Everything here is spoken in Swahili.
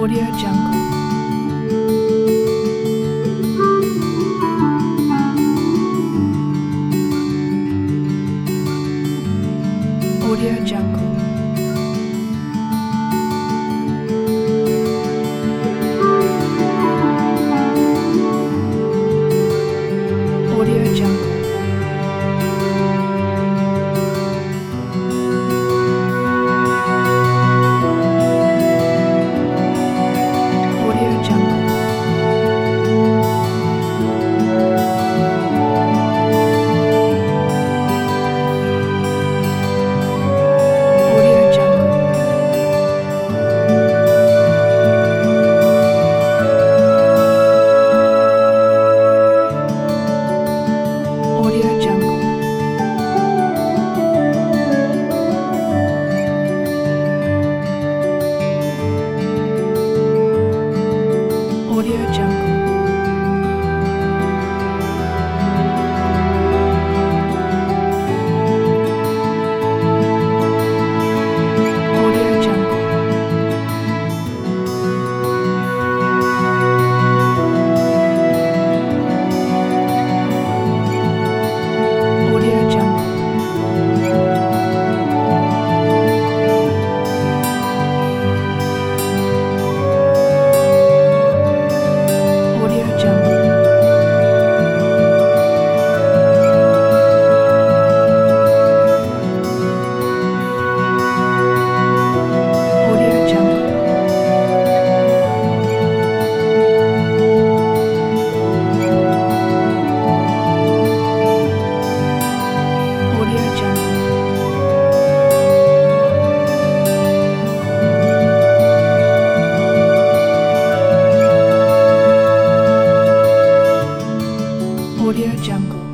Audio Jungle. Audio Jungle. Audio Jungle. Audio Jungle. Audio Jungle. Audio Jungle. Audio Jungle. Audio Jungle. Audio Jungle. Audio Jungle. Audio Jungle. Audio Jungle. Audio Jungle.